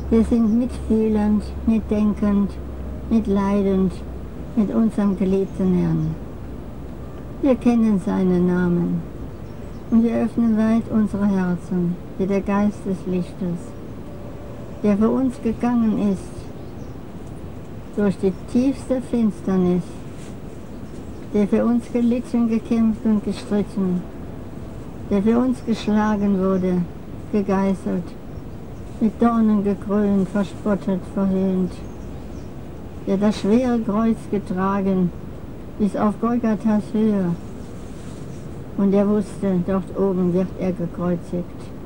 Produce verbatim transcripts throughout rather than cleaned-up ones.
Wir sind mitfühlend, mitdenkend, mitleidend mit unserem geliebten Herrn. Wir kennen seinen Namen und wir öffnen weit unsere Herzen für der Geist des Lichtes, der für uns gegangen ist durch die tiefste Finsternis, der für uns gelitten, gekämpft und gestritten, der für uns geschlagen wurde, gegeißelt, mit Dornen gekrönt, verspottet, verhöhnt, der das schwere Kreuz getragen bis auf Golgathas Höhe, und er wusste, dort oben wird er gekreuzigt.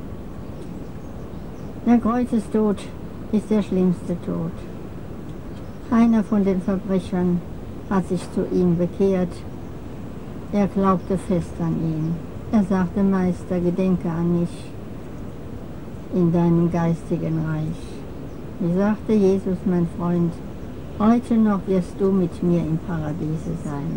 Der Kreuzestod ist der schlimmste Tod. Keiner von den Verbrechern hat sich zu ihm bekehrt. Er glaubte fest an ihn. Er sagte, Meister, gedenke an mich in deinem geistigen Reich. Wie sagte Jesus, mein Freund, heute noch wirst du mit mir im Paradiese sein.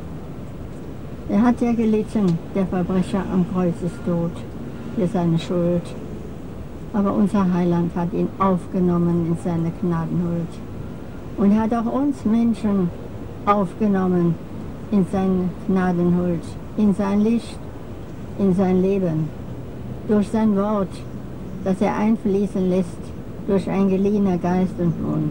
Er hat ja gelitten, der Verbrecher am Kreuzestod, für seine Schuld. Aber unser Heiland hat ihn aufgenommen in seine Gnadenhuld. Und er hat auch uns Menschen aufgenommen in seine Gnadenhuld, in sein Licht, in sein Leben, durch sein Wort, das er einfließen lässt, durch ein geliehener Geist und Mund.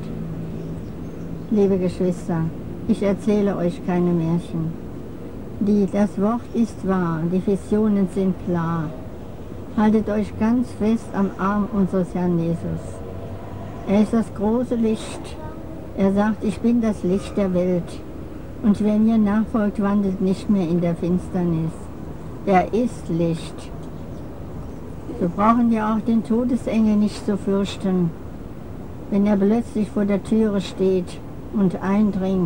Liebe Geschwister, ich erzähle euch keine Märchen. Die, das Wort ist wahr, die Visionen sind klar. Haltet euch ganz fest am Arm unseres Herrn Jesus. Er ist das große Licht. Er sagt, ich bin das Licht der Welt. Und wer mir nachfolgt, wandelt nicht mehr in der Finsternis. Er ist Licht. So brauchen wir auch den Todesengel nicht zu fürchten, wenn er plötzlich vor der Türe steht und eindringt.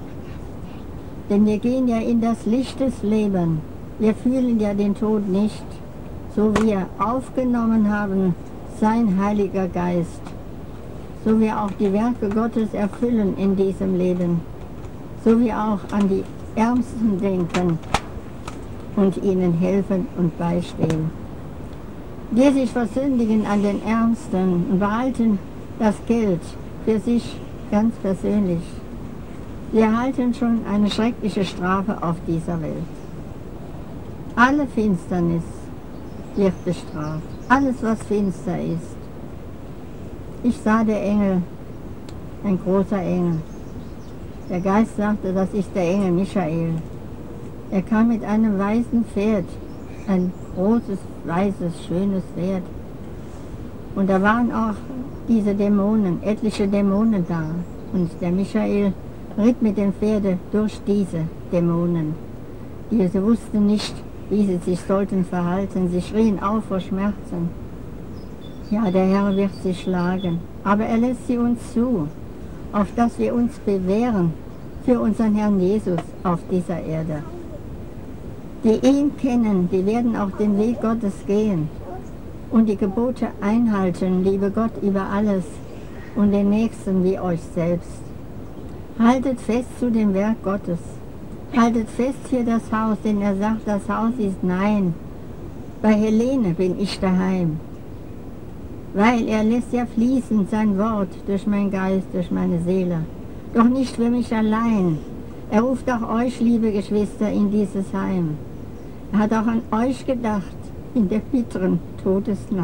Denn wir gehen ja in das Licht des Lebens. Wir fühlen ja den Tod nicht, so wie wir aufgenommen haben, sein Heiliger Geist, so wir auch die Werke Gottes erfüllen in diesem Leben, so wir auch an die Ärmsten denken und ihnen helfen und beistehen. Die sich versündigen an den Ärmsten und behalten das Geld für sich ganz persönlich. Wir erhalten schon eine schreckliche Strafe auf dieser Welt. Alle Finsternis wird bestraft. Alles, was finster ist. Ich sah der Engel, ein großer Engel. Der Geist sagte, das ist der Engel Michael. Er kam mit einem weißen Pferd, ein großes, weißes, schönes Pferd. Und da waren auch diese Dämonen, etliche Dämonen da. Und der Michael ritt mit den Pferden durch diese Dämonen. Diese wussten nicht, wie sie sich sollten verhalten. Sie schrien auf vor Schmerzen. Ja, der Herr wird sie schlagen, aber er lässt sie uns zu, auf dass wir uns bewähren für unseren Herrn Jesus auf dieser Erde. Die ihn kennen, die werden auch den Weg Gottes gehen und die Gebote einhalten, liebe Gott über alles und den Nächsten wie euch selbst. Haltet fest zu dem Werk Gottes. Haltet fest für das Haus, denn er sagt, das Haus ist mein. Bei Helene bin ich daheim. Weil er lässt ja fließen sein Wort durch meinen Geist, durch meine Seele. Doch nicht für mich allein. Er ruft auch euch, liebe Geschwister, in dieses Heim. Er hat auch an euch gedacht, in der bitteren Todesnacht.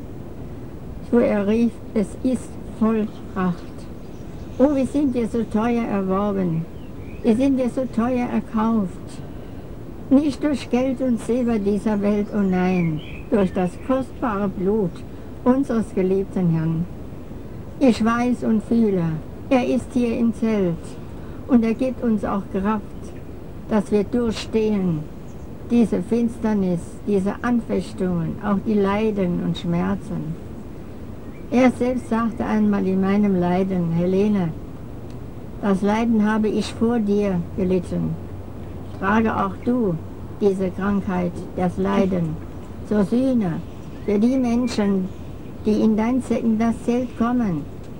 So er rief, es ist vollbracht. Oh, wie sind wir so teuer erworben, wie sind wir so teuer erkauft. Nicht durch Geld und Silber dieser Welt, oh nein, durch das kostbare Blut unseres geliebten Herrn. Ich weiß und fühle, er ist hier im Zelt und er gibt uns auch Kraft, dass wir durchstehen, diese Finsternis, diese Anfechtungen, auch die Leiden und Schmerzen. Er selbst sagte einmal in meinem Leiden, Helene, das Leiden habe ich vor dir gelitten. Trage auch du diese Krankheit, das Leiden, zur Sühne für die Menschen, die in, dein, in das Zelt kommen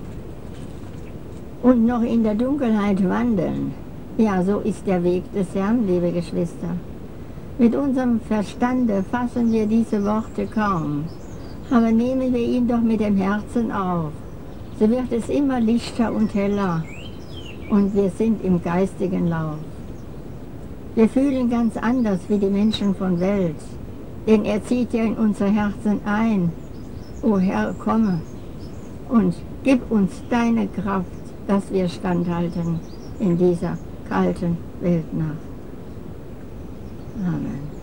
und noch in der Dunkelheit wandeln. Ja, so ist der Weg des Herrn, liebe Geschwister. Mit unserem Verstande fassen wir diese Worte kaum. Aber nehmen wir ihn doch mit dem Herzen auf so wird es immer lichter und heller und wir sind im geistigen Lauf. Wir fühlen ganz anders wie die Menschen von Welt, denn er zieht ja in unser Herzen ein. O Herr, komme und gib uns deine Kraft, dass wir standhalten in dieser kalten Weltnacht. Amen.